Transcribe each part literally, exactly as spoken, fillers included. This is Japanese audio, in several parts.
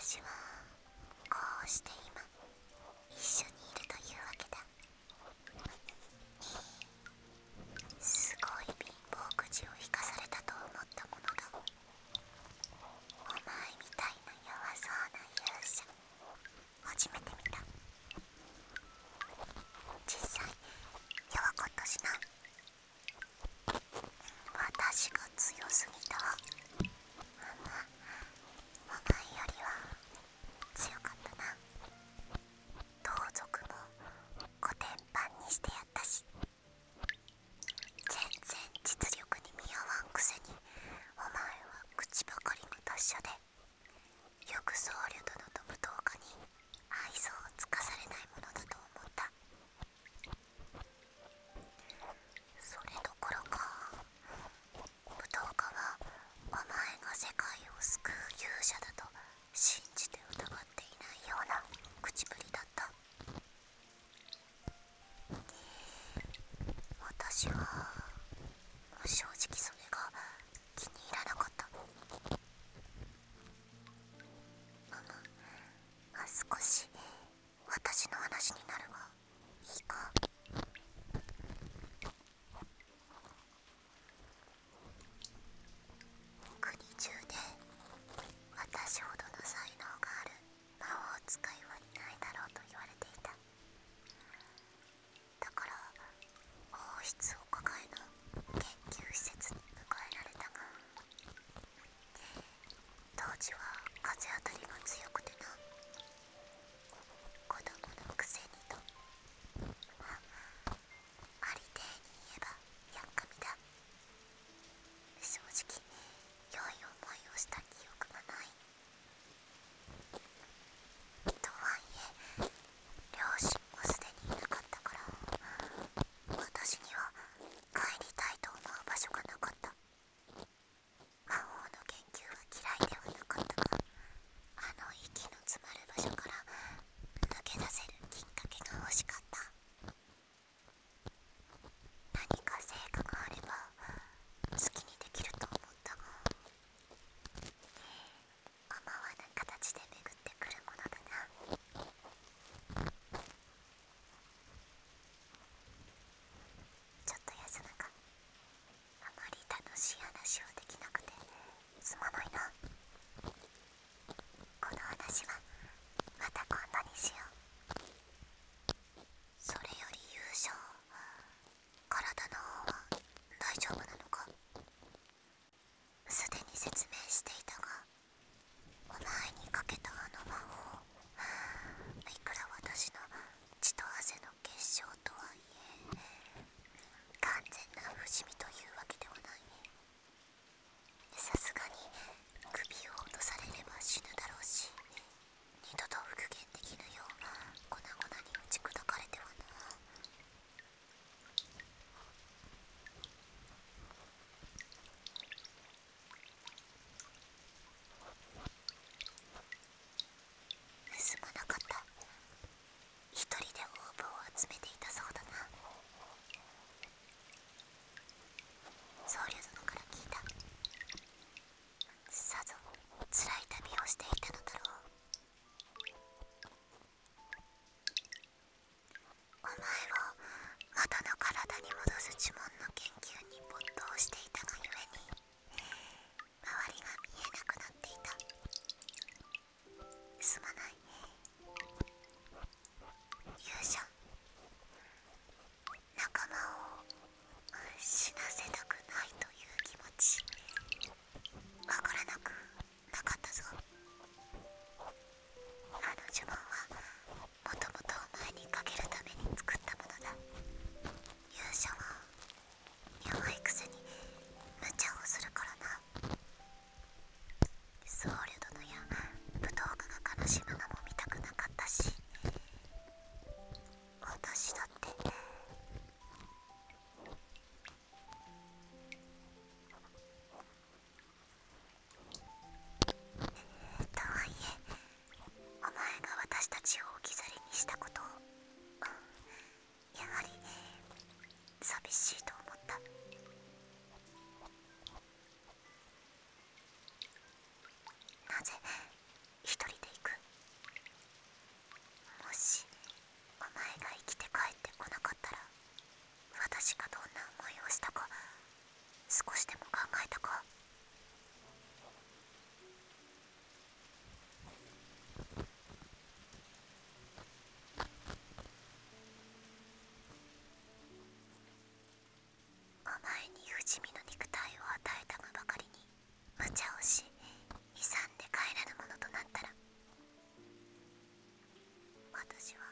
私はこうして今一緒にいるというわけだ。すごい貧乏くじを引かされたと思ったものだ。お前みたいな弱そうな勇者初めて見た。実際弱かったしな。私が強すぎた。お前よりは強かったな。盗賊もコテンパンにしてやったし、全然実力に見合わんくせにお前は口ばかりの達者で、よく僧侶殿と武闘家に愛想をつかされないものだと思った。それどころか武闘家はお前が世界を救う勇者だと信じて疑っていないような口ぶりだった。私は正直それが気に入らなかった。あ少し私の話になるがいいか。国中で私ほどの才能がある魔法使いはいないだろうと言われていた。だから王室を抱えの研究施設に迎えられたが、当時は風当たりが強くてな、子供のくせにと、ありていに言えばやっかみだ。正直良い思いをした記憶がない。とはいえ両親もすでにいなかったから、私には帰りたいと思う場所がなかった。魔法の研究は嫌いではなかったが、あの息の詰まる場所から抜け出せるきっかけが欲しかった。何か成果があれば好きにできると思ったが、思わぬ形で巡ってくるものだな。ちょっと休むか。あまり楽しい話をできなくてすまないな。この話はまた今度にしよう。それより優勝、体の方は大丈夫なのか。すでに説明していたが、お前にかけたあの魔法、いくら私の血と汗の結晶とはいえ完全な不死身というわけではない。さすがに首を落とされれば死ぬだろうし、二度と復元できぬよう粉々に打ち砕かれてはな。すまなかった。一人でオーブを集めていたそうだな。僧侶殿から聞いた。さぞ辛い旅をしていたのだろう。お前を元の体に戻す呪文の研究に没頭していたがゆえに周りが見えなくなっていた。すまない勇者。仲間を死なせたくないという気持ちわからなくなかったぞ。あの呪文はもともとお前にかけるために作ったものだ。勇者は弱いくせに無茶をするからな。僧侶殿や武闘家が悲しむのも見たくなかったし、私だってとはいえお前が私たちを置き去りにしたことをやはり寂しいと思った。なぜ一人で行くじみの肉体を与えたがばかりに無茶をし、勇んで帰らぬものとなったら、私は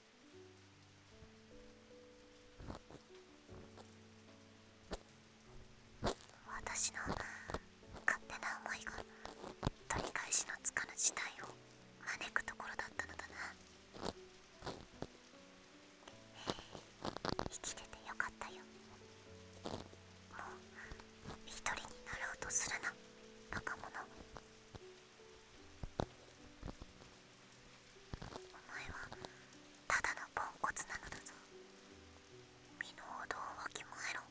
私の勝手な思いが取り返しのつかぬ事態を招くところだったのだな。生きててよかったよ。もう一人になろうとするな、バカ者。お前はただのポンコツなのだぞ。身の程をわきまえろ。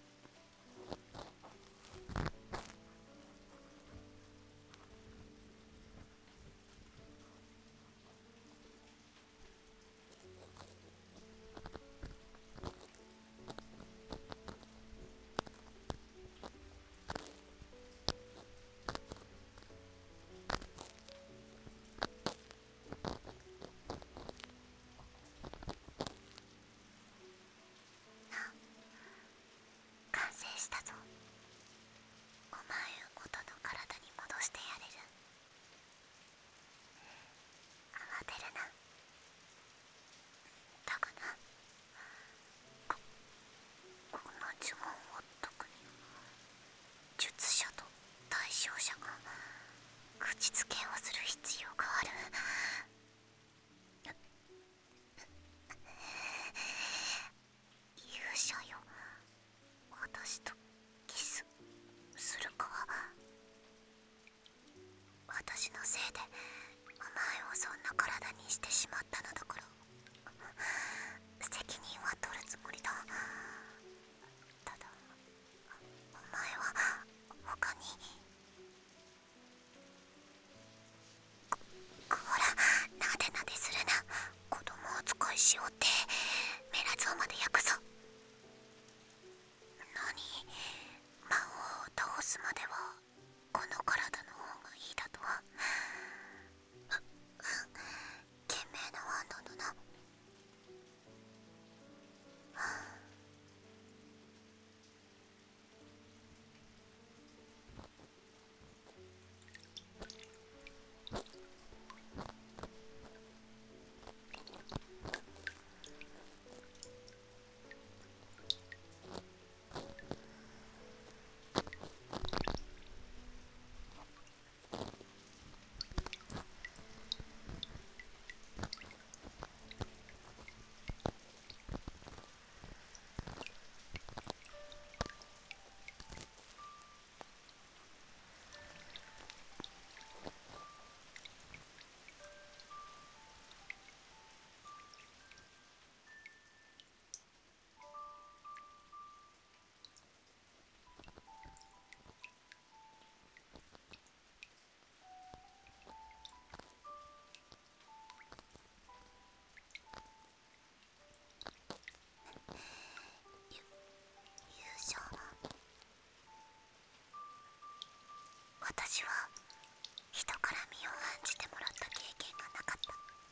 完成したぞ。お前を元の体に戻してやれる。慌てるな。だがな、ここの呪文を解くには術者と対象者が口づけをする必要がある。勇者よ、私とキスするか。私のせいでお前をそんな体にしてしまったのだから、責任は取るつもりだ。ただお前は他にここら、なでなでするな。子供扱いしようってメラゾーまで焼くぞ。何、魔王を倒すまではこの体の方がいいだとは。ううん賢明な判断だな。勇者、私は人から身を案じてもらった経験がなかった。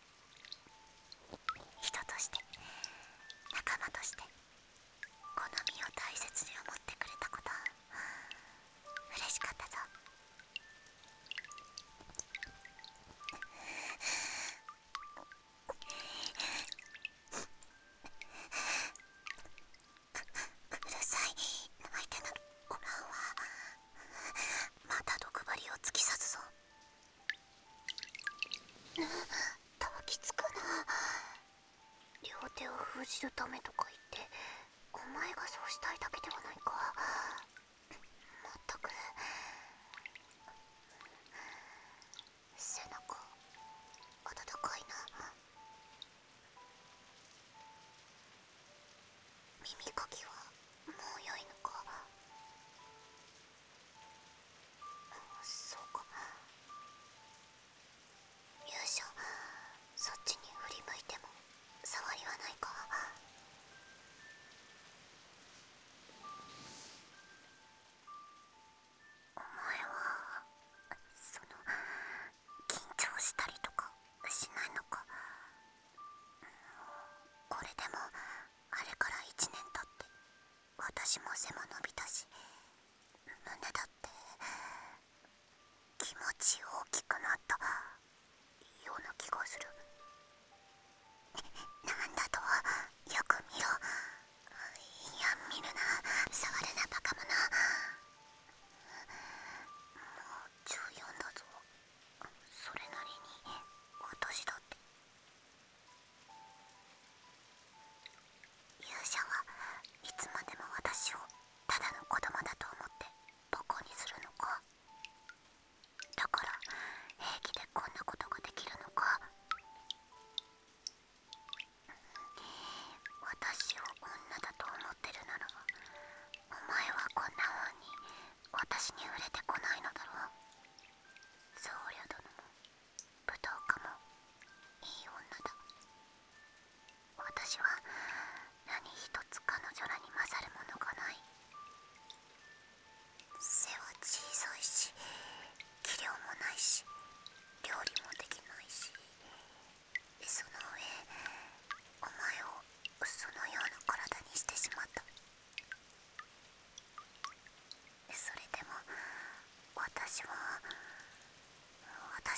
人として、仲間として、この身を大切に思ってくれたことは嬉しかったぞ。うるさい、泣いてなおらんわ。また毒針を突き刺すぞ。抱きつくな。両手を封じるためとか言って、お前がそうしたいだけではないか。まったく。背中温かいな。耳かきはもう良いのか。そうか。勇者、そっちに振り向いても触りはないか。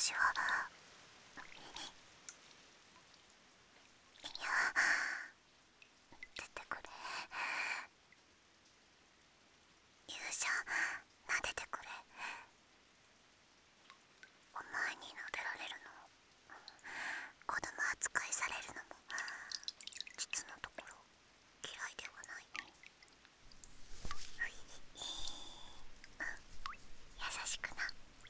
私はいや出てくれ。勇者撫でてくれ。お前に撫でられるの、子供扱いされるのも実のところ嫌いではない。優しくな。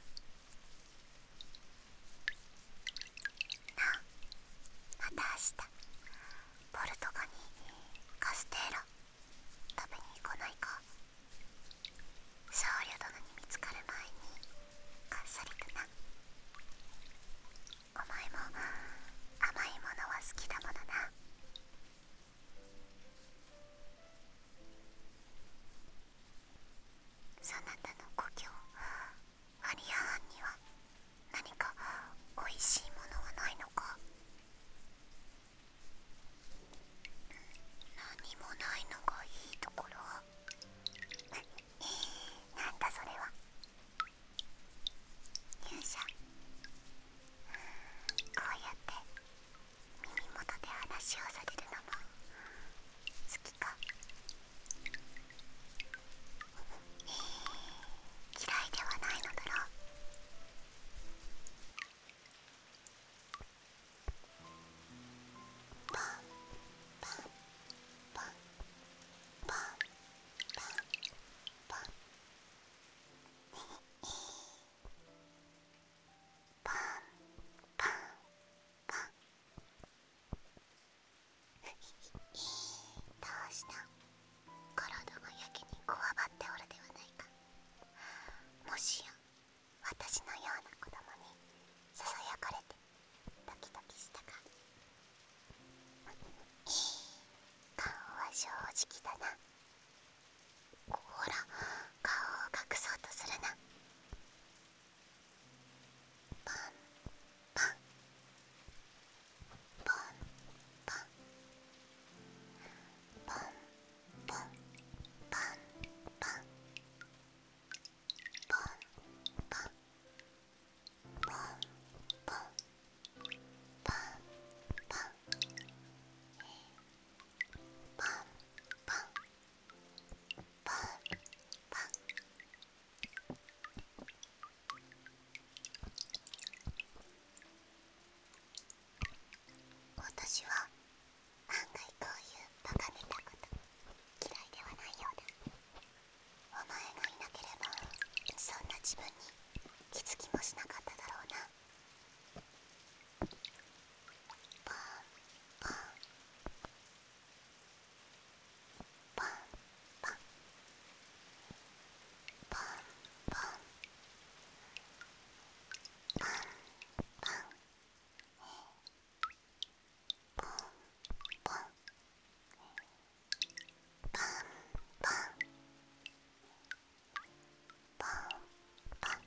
なあ、また明日ポルトガにカステーラ食べに行かないか。僧侶殿に見つかる前にかっさりとな。お前も甘いものは好きだものな。そなたの故郷アリア藩には何かおいしいものはないのか。何もないのがいいところ。なんだそれは。勇者、こうやって耳元で話をされるのも好きか。嫌いではないのだろう。パンパンパンパンパンパンパンパンパン。どうした。体がやけにこわばっておるではないか。もしや私のような子供にささやかれてドキドキしたか。顔は正直だな。ほら、顔を隠そうとするな。パンパンパンパンパンパンパンパンパンパンパンパンパンパンパンパンパンパン。私は案外こういうバカげたこと嫌いではないようだ。お前がいなければそんな自分に気づきもしなかっただろうな。パンパンパンパンパンパンパンパンポンポンパンパンパンパン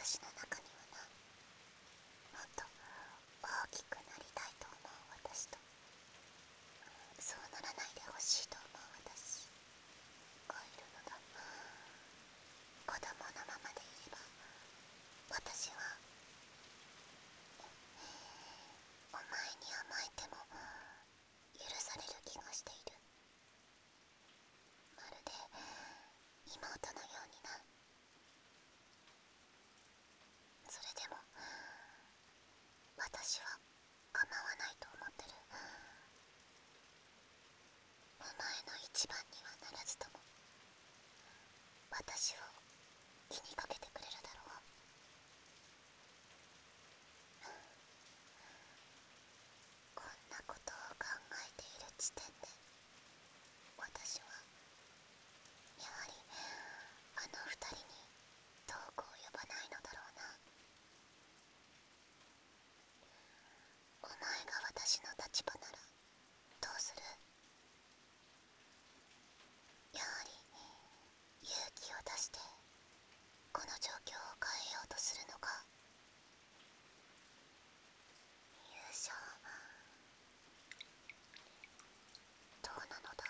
私の中にはな、もっと大きくなりたいと思う私と、そうならないでほしいと思う私がいるのだ。子供のままでいれば私はお前に甘えても許される気がしている。まるで妹のようにな。それでも私は構わないと思ってる。お前の一番にはならずとも私を気にかけてくれるだろう。こんなことを考えている時点で私はやはりあの二人に遠くを呼ばないのだろうな。お前が私の立場ならどうする？やはり勇気を出してこの状況を変えようとするのか？勇者、どうなのだ？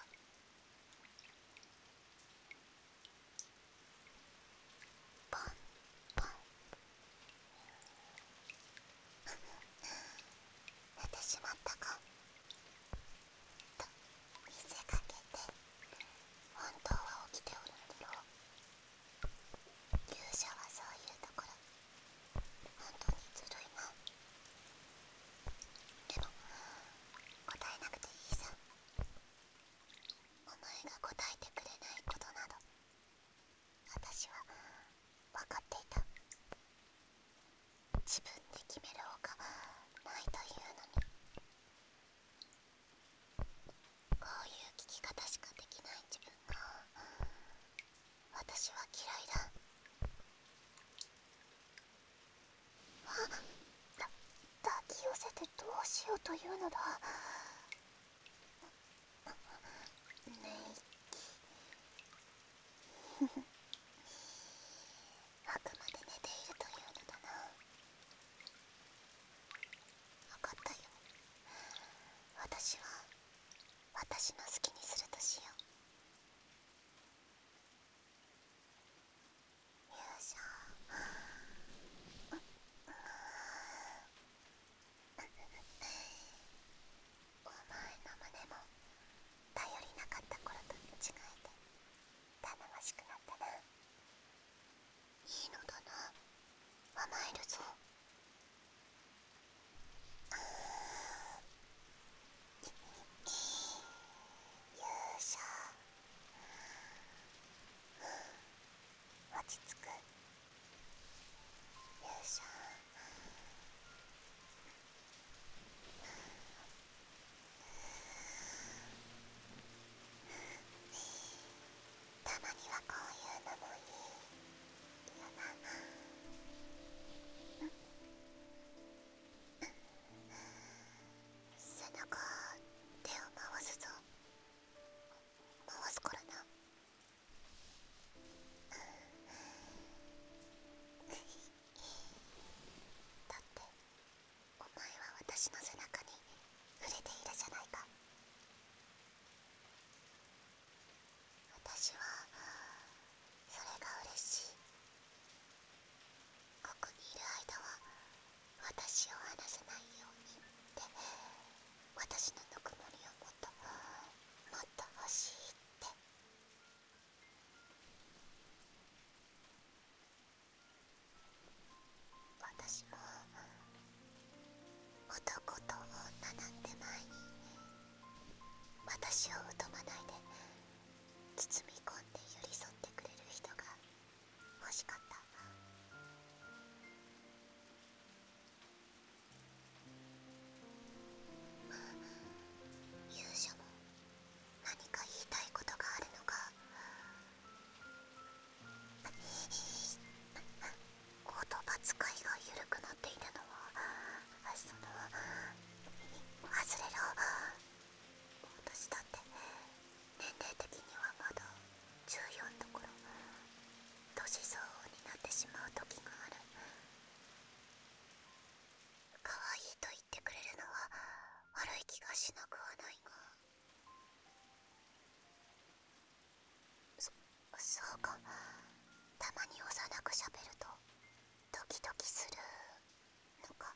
ポンポン寝てしまったかと見せかけて、本当は起きておるのだろう。勇者はそういうところ本当にずるいな。でも答えなくていいさ。お前が答えてくれないことなど私は分かっていた。自分で決めるほかないというのに、こういう聞き方しかできない自分が私は嫌いだ。あ、だ抱き寄せてどうしようというのだ。寝息あくまで寝ているというのだな。分かったよ。私は私の好きにするとしよう。勇者、お前の胸も頼りなかった頃と違えて頼もしくなったな。いいのだな、甘えるぞ。勇者、落ち着く。勇者、たまにはこういうのもいいよな。背中手を回すぞ。回すからな。だってお前は私の背中に触れているじゃないか。私はそれが嬉しい。ここにいる間は私を離さないようにって、私のぬくもりをもっともっと欲しいって。私も男と女なんて前に私を疎まないで包み込んで寄り添ってくれる人が欲しかった。勇者も何か言いたいことがあるのか？言葉遣いが緩くなっているのはその外れろ。私だって年齢的にはまだじゅうよんどころ年相応になってしまう時がある。 しなくはないが、そそうか、たまに幼くしゃべるとドキドキするのか。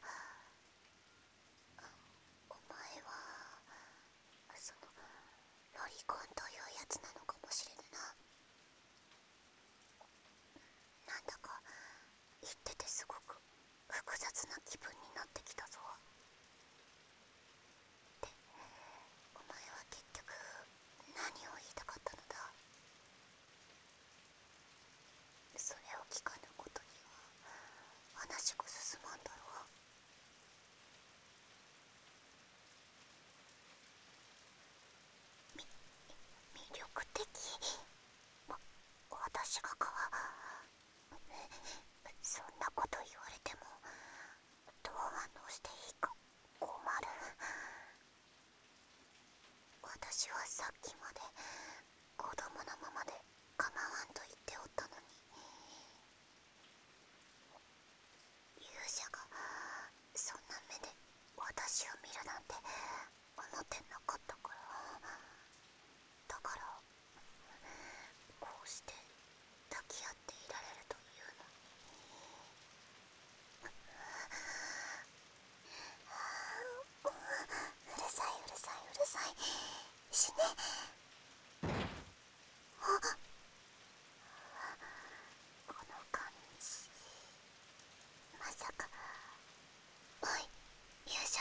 お前はそのロリコンというやつなのかもしれぬな。なんだか言っててすごく複雑な気分になってきたぞ。で、お前は結局何を言いたかったのだ。それを聞かぬことには話が進まんだろう。み魅力的。わ私がか。そんなこと言われてもどう反応していいか困る。私はさっきまで子供のままで構わんと言っておったのに、勇者がそんな目で私を見るなんて思ってなかったから。だからこうして抱き合っていられるというのに。うるさいうるさいうるさい。死ね。あ、この感じ、まさか。おい勇者、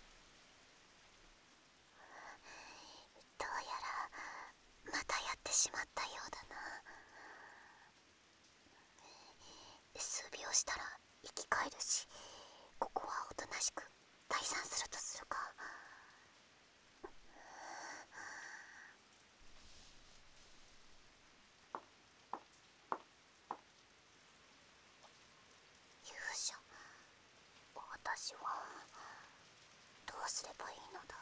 どうやらまたやってしまったようだな。数秒したら生き返るし、ここはおとなしく退散するとするか。勇者、私はどうすればいいのだ。